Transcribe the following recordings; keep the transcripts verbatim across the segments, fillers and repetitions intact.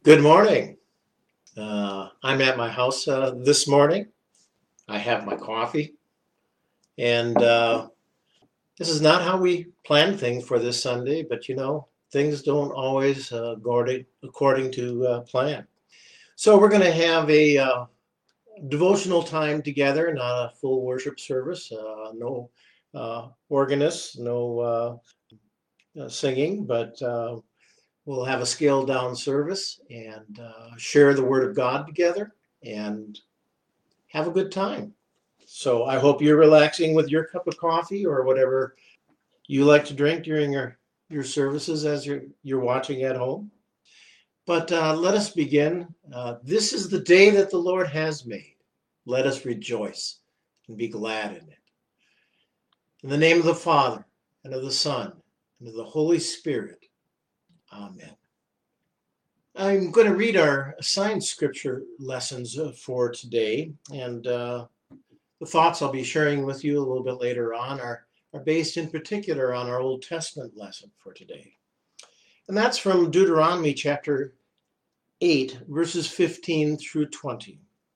Good morning. Uh, I'm at my house uh, this morning. I have my coffee, and uh, this is not how we planned things for this Sunday, but you know, things don't always uh, go according to uh, plan. So we're going to have a uh, devotional time together, not a full worship service, uh, no uh, organist, no uh, uh, singing, but uh, we'll have a scaled down service and uh, share the Word of God together and have a good time. So I hope you're relaxing with your cup of coffee or whatever you like to drink during your, your services as you're, you're watching at home. But uh, let us begin. Uh, this is the day that the Lord has made. Let us rejoice and be glad in it. In the name of the Father, and of the Son, and of the Holy Spirit. Amen. I'm going to read our assigned scripture lessons uh, for today, and uh, the thoughts I'll be sharing with you a little bit later on are, are based in particular on our Old Testament lesson for today. And that's from Deuteronomy chapter eight, verses fifteen through twenty.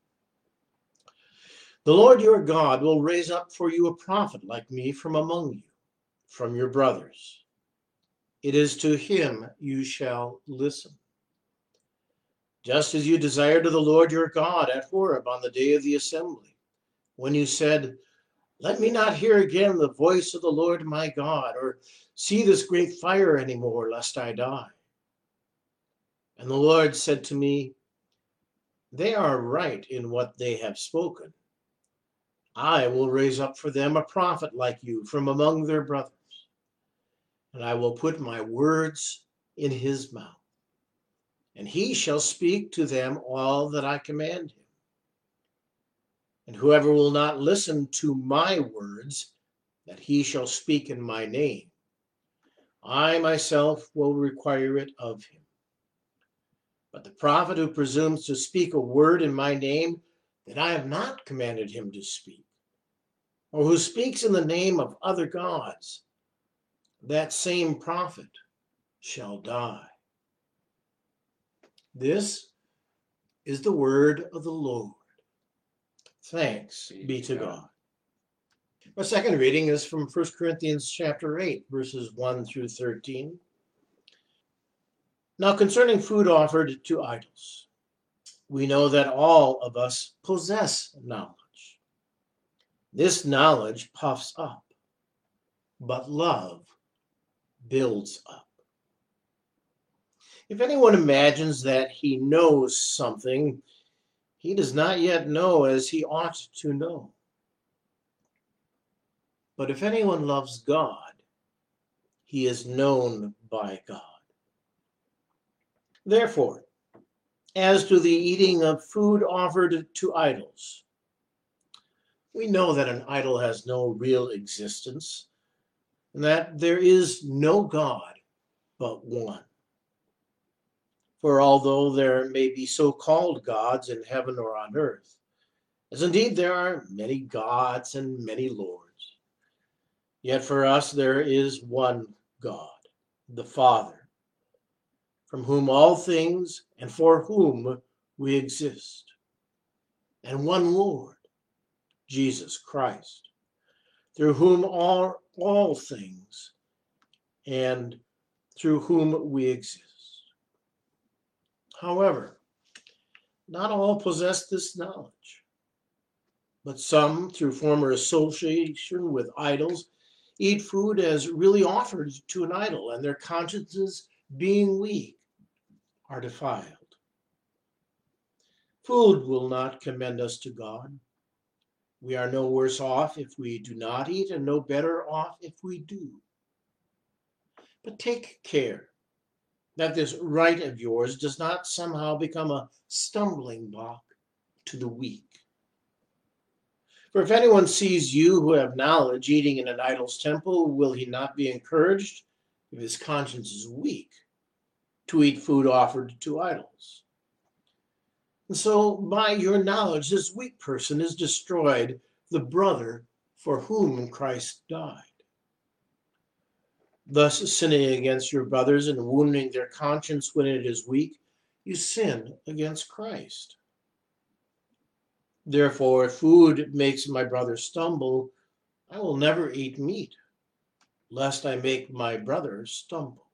The Lord your God will raise up for you a prophet like me from among you, from your brothers. It is to him you shall listen. Just as you desired of the Lord your God at Horeb on the day of the assembly, when you said, let me not hear again the voice of the Lord my God, or see this great fire any more, lest I die. And the Lord said to me, they are right in what they have spoken. I will raise up for them a prophet like you from among their brothers, and I will put my words in his mouth, and he shall speak to them all that I command him. And whoever will not listen to my words, that he shall speak in my name, I myself will require it of him. But the prophet who presumes to speak a word in my name that I have not commanded him to speak, or who speaks in the name of other gods, that same prophet shall die. This is the word of the Lord. Thanks be to God. Our second reading is from First Corinthians chapter eight, verses one through thirteen. Now concerning food offered to idols, we know that all of us possess knowledge. This knowledge puffs up, but love builds up. If anyone imagines that he knows something, he does not yet know as he ought to know. But if anyone loves God, he is known by God. Therefore, as to the eating of food offered to idols, we know that an idol has no real existence, and that there is no God but one. For although there may be so-called gods in heaven or on earth, as indeed there are many gods and many lords, yet for us there is one God, the Father, from whom all things and for whom we exist, and one Lord, Jesus Christ, through whom are all things and through whom we exist. However, not all possess this knowledge, but some, through former association with idols, eat food as really offered to an idol, and their consciences, being weak, are defiled. Food will not commend us to God. We are no worse off if we do not eat, and no better off if we do. But take care that this right of yours does not somehow become a stumbling block to the weak. For if anyone sees you who have knowledge eating in an idol's temple, will he not be encouraged, if his conscience is weak, to eat food offered to idols? And so by your knowledge, this weak person has destroyed the brother for whom Christ died. Thus sinning against your brothers and wounding their conscience when it is weak, you sin against Christ. Therefore, if food makes my brother stumble, I will never eat meat, lest I make my brother stumble.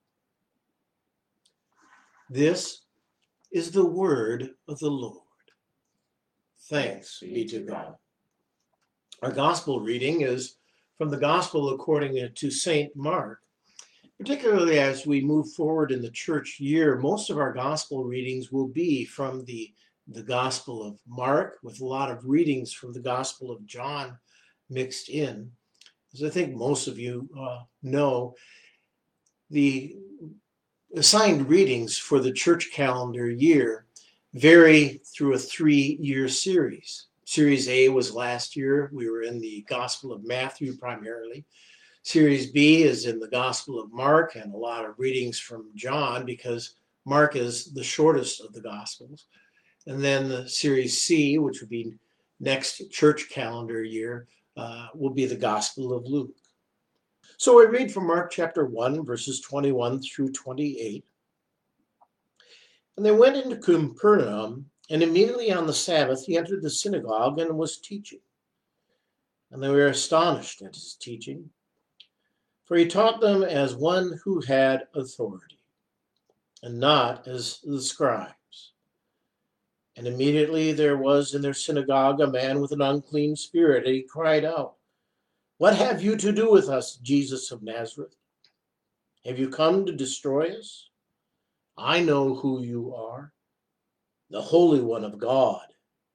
This is the word of the Lord. Thanks be to God. Our gospel reading is from the Gospel according to Saint Mark. Particularly as we move forward in the church year, most of our gospel readings will be from the, the Gospel of Mark, with a lot of readings from the Gospel of John mixed in. As I think most of you uh, know, the assigned readings for the church calendar year vary through a three-year series. Series A was last year. We were in the Gospel of Matthew primarily. Series B is in the Gospel of Mark, and a lot of readings from John because Mark is the shortest of the Gospels. And then the Series C, which would be next church calendar year, uh, will be the Gospel of Luke. So I read from Mark chapter one, verses twenty-one through twenty-eight. And they went into Capernaum, and immediately on the Sabbath he entered the synagogue and was teaching. And they were astonished at his teaching, for he taught them as one who had authority, and not as the scribes. And immediately there was in their synagogue a man with an unclean spirit, and he cried out, "What have you to do with us, Jesus of Nazareth? Have you come to destroy us? I know who you are, the Holy One of God."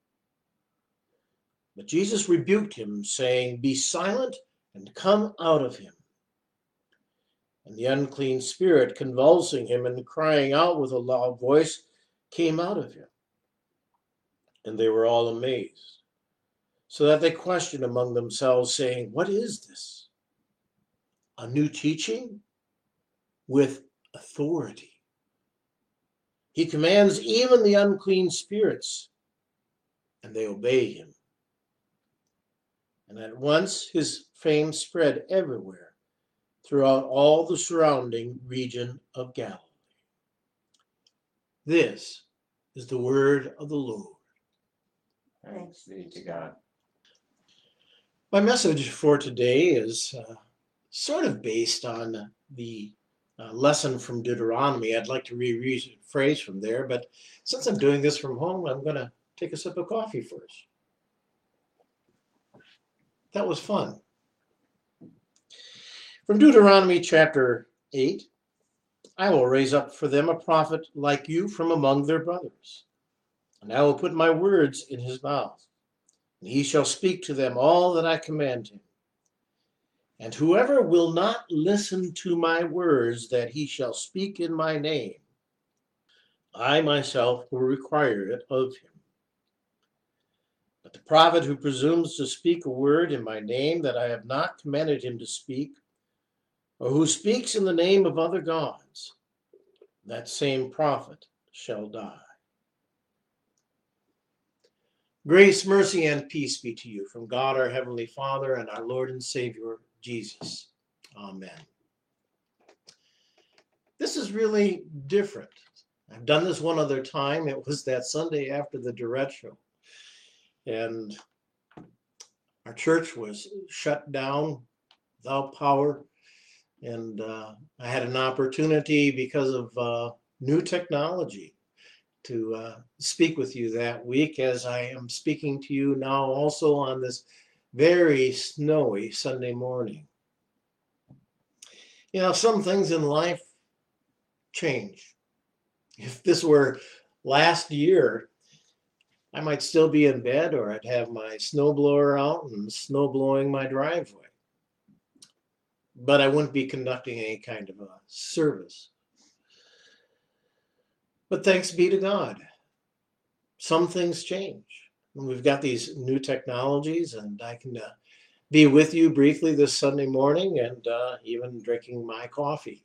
But Jesus rebuked him, saying, "Be silent and come out of him." And the unclean spirit, convulsing him and crying out with a loud voice, came out of him. And they were all amazed, so that they questioned among themselves, saying, "What is this? A new teaching with authority. He commands even the unclean spirits, and they obey him." And at once his fame spread everywhere, throughout all the surrounding region of Galilee. This is the word of the Lord. Thanks be to God. My message for today is uh, sort of based on the uh, lesson from Deuteronomy. I'd like to rephrase from there, but since I'm doing this from home, I'm going to take a sip of coffee first. That was fun. From Deuteronomy chapter eight, I will raise up for them a prophet like you from among their brothers, and I will put my words in his mouth, and he shall speak to them all that I command him. And whoever will not listen to my words that he shall speak in my name, I myself will require it of him. But the prophet who presumes to speak a word in my name that I have not commanded him to speak, or who speaks in the name of other gods, that same prophet shall die. Grace, mercy, and peace be to you from God our Heavenly Father and our Lord and Savior, Jesus. Amen. This is really different. I've done this one other time. It was that Sunday after the Durrett show. And our church was shut down without power. And uh, I had an opportunity because of uh, new technology to uh, speak with you that week, as I am speaking to you now also on this very snowy Sunday morning. You know, some things in life change. If this were last year, I might still be in bed, or I'd have my snowblower out and snow blowing my driveway. But I wouldn't be conducting any kind of a service. But thanks be to God, some things change. And we've got these new technologies, and I can uh, be with you briefly this Sunday morning and uh, even drinking my coffee.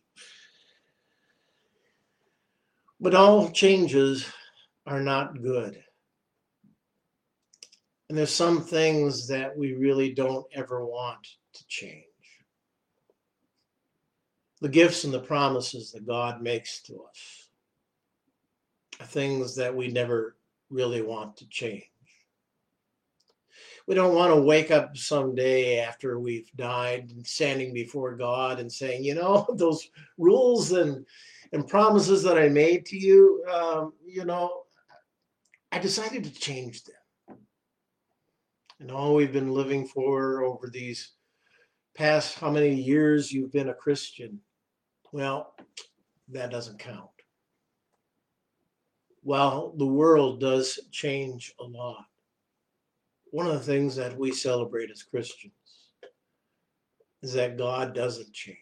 But all changes are not good. And there's some things that we really don't ever want to change. The gifts and the promises that God makes to us. things that we never really want to change. We don't want to wake up someday after we've died and standing before God and saying, you know, those rules and, and promises that I made to you, um, you know, I decided to change them. And all we've been living for over these past how many years you've been a Christian, well, that doesn't count. Well, the world does change a lot. One of the things that we celebrate as Christians is that God doesn't change.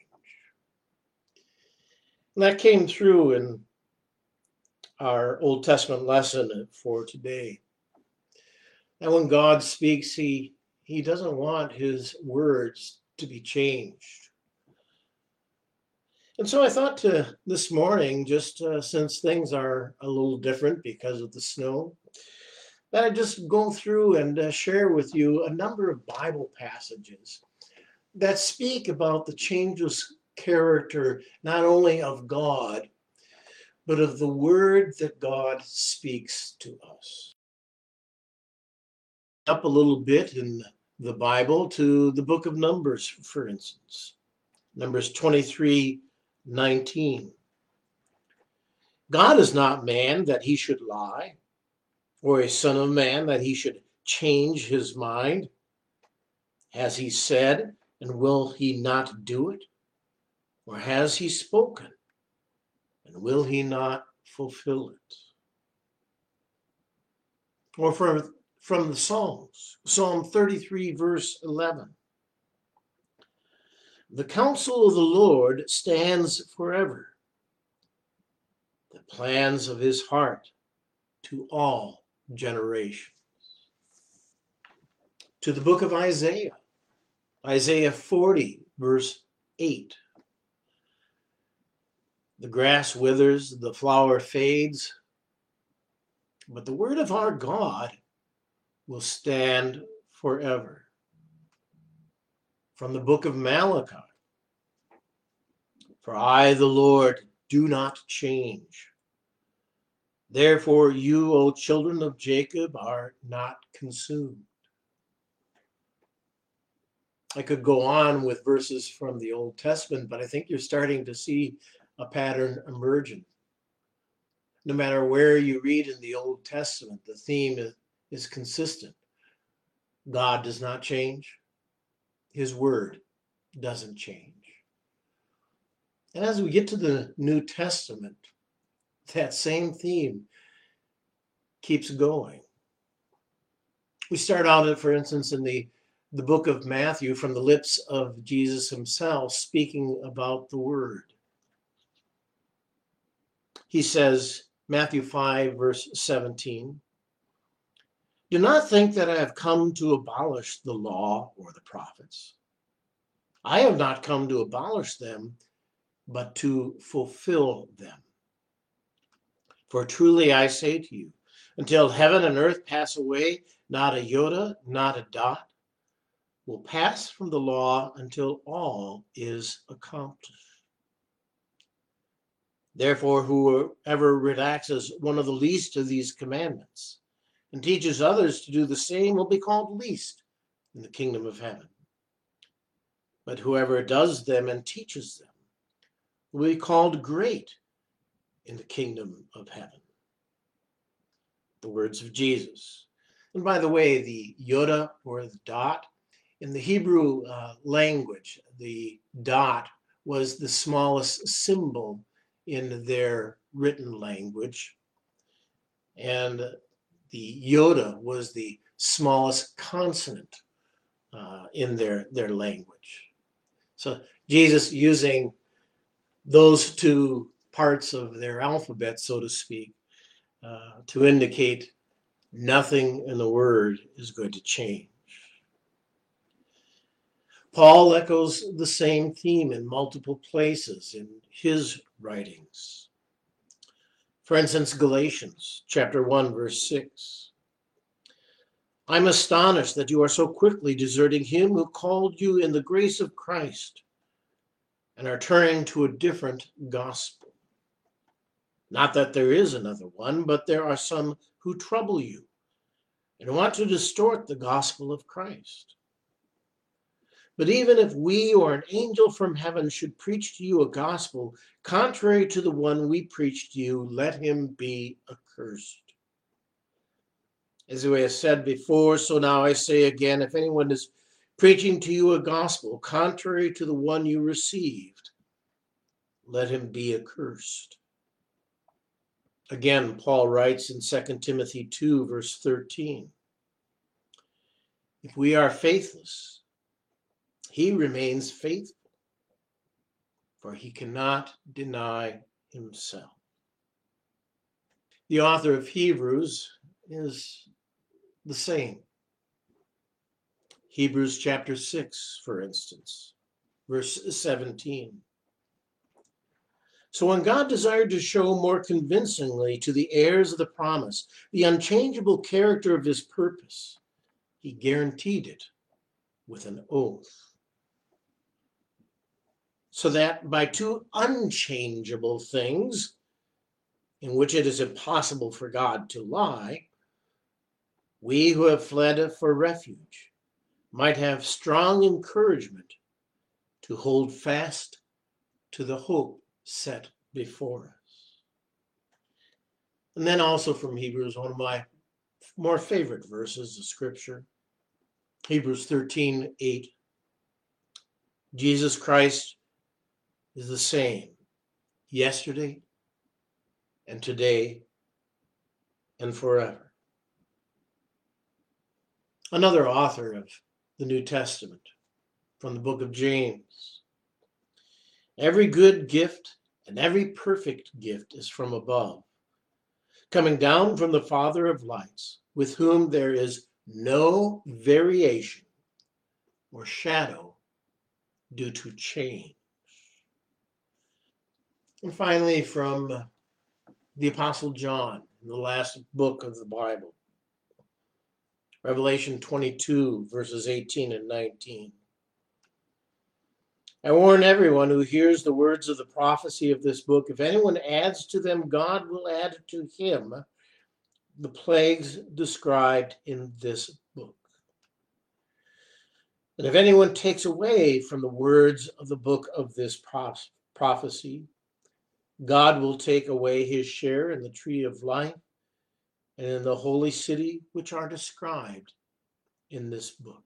And that came through in our Old Testament lesson for today. And when God speaks, he, he doesn't want his words to be changed. And so I thought to this morning, just uh, since things are a little different because of the snow, that I just go through and uh, share with you a number of Bible passages that speak about the changeless character, not only of God, but of the word that God speaks to us. Up a little bit in the Bible to the book of Numbers, for instance. Numbers twenty-three nineteen. God is not man that he should lie, or a son of man that he should change his mind. Has he said, and will he not do it? Or has he spoken, and will he not fulfill it? Or from, from the Psalms, Psalm thirty-three, verse eleven. The counsel of the Lord stands forever, the plans of his heart to all generations. To the book of Isaiah, Isaiah forty, verse eight. The grass withers, the flower fades, but the word of our God will stand forever. From the book of Malachi, for I, the Lord, do not change. Therefore you, O children of Jacob, are not consumed. I could go on with verses from the Old Testament, but I think you're starting to see a pattern emerging. No matter where you read in the Old Testament, the theme is, is consistent. God does not change. His word doesn't change. And as we get to the New Testament, that same theme keeps going. We start out, for instance, in the, the book of Matthew from the lips of Jesus himself, speaking about the word. He says, Matthew five, verse seventeen, do not think that I have come to abolish the law or the prophets. I have not come to abolish them, but to fulfill them. For truly I say to you, until heaven and earth pass away, not a iota, not a dot, will pass from the law until all is accomplished. Therefore, whoever relaxes one of the least of these commandments and teaches others to do the same will be called least in the kingdom of heaven. But whoever does them and teaches them will be called great in the kingdom of heaven. The words of Jesus. And by the way, the iota or the dot, in the Hebrew uh, language, the dot was the smallest symbol in their written language. And the iota was the smallest consonant uh, in their, their language. So Jesus using those two parts of their alphabet, so to speak, uh, to indicate nothing in the word is going to change. Paul echoes the same theme in multiple places in his writings. For instance, Galatians chapter one, verse six. I'm astonished that you are so quickly deserting him who called you in the grace of Christ and are turning to a different gospel. Not that there is another one, but there are some who trouble you and want to distort the gospel of Christ. But even if we or an angel from heaven should preach to you a gospel contrary to the one we preach to you, let him be accursed. As we have said before, so now I say again, if anyone is preaching to you a gospel contrary to the one you received, let him be accursed. Again, Paul writes in Second Timothy two, verse thirteen, if we are faithless, he remains faithful, for he cannot deny himself. The author of Hebrews is the same. Hebrews chapter six, for instance, verse seventeen. So when God desired to show more convincingly to the heirs of the promise the unchangeable character of his purpose, he guaranteed it with an oath, so that by two unchangeable things, in which it is impossible for God to lie, we who have fled for refuge might have strong encouragement to hold fast to the hope set before us. And then also from Hebrews, one of my more favorite verses of Scripture, Hebrews thirteen eight. Jesus Christ is the same yesterday and today and forever. Another author of the New Testament, from the book of James. Every good gift and every perfect gift is from above, coming down from the Father of lights, with whom there is no variation or shadow due to change. And finally, from the Apostle John, in the last book of the Bible, Revelation twenty-two, verses eighteen and nineteen. I warn everyone who hears the words of the prophecy of this book, if anyone adds to them, God will add to him the plagues described in this book. And if anyone takes away from the words of the book of this prophecy, God will take away his share in the tree of life and in the holy city which are described in this book.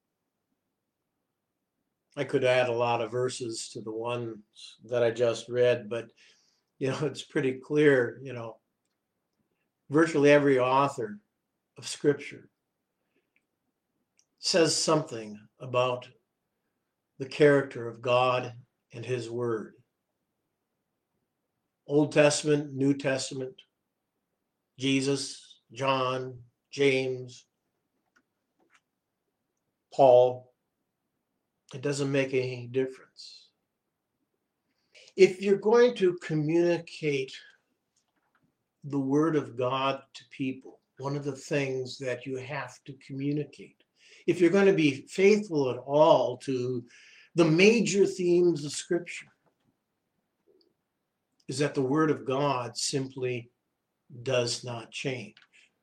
I could add a lot of verses to the ones that I just read, but, you know, it's pretty clear, you know, virtually every author of Scripture says something about the character of God and his word. Old Testament, New Testament, Jesus, John, James, Paul. It doesn't make any difference. If you're going to communicate the word of God to people, one of the things that you have to communicate, if you're going to be faithful at all to the major themes of Scripture, is that the word of God simply does not change.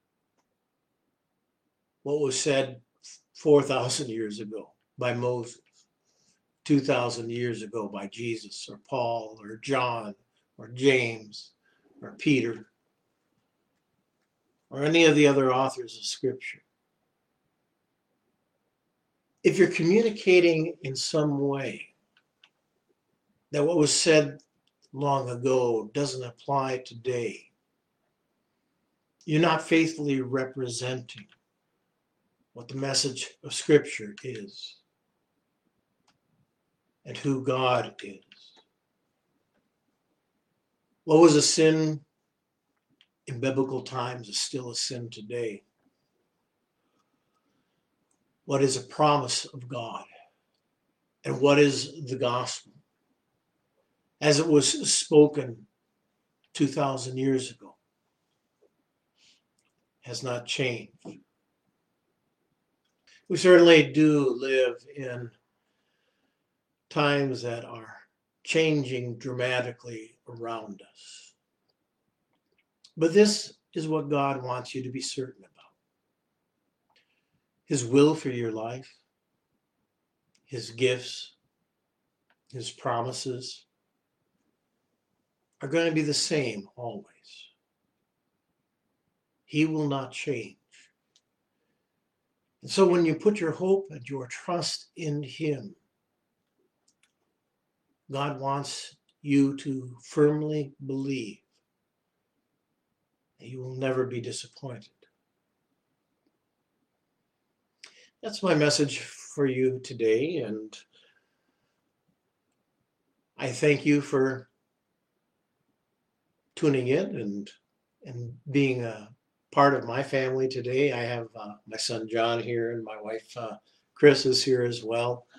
What was said four thousand years ago by Moses, two thousand years ago by Jesus or Paul or John or James or Peter or any of the other authors of Scripture. If you're communicating in some way that what was said long ago doesn't apply today, you're not faithfully representing what the message of Scripture is and who God is. What was a sin in biblical times is still a sin today. What is a promise of God? And what is the gospel? As it was spoken two thousand years ago, has not changed. We certainly do live in times that are changing dramatically around us. But this is what God wants you to be certain about. His will for your life, his gifts, his promises are going to be the same always. He will not change. And so when you put your hope and your trust in him, God wants you to firmly believe that you will never be disappointed. That's my message for you today, and I thank you for tuning in and and being a part of my family today. I have uh, my son John here, and my wife uh, Chris is here as well.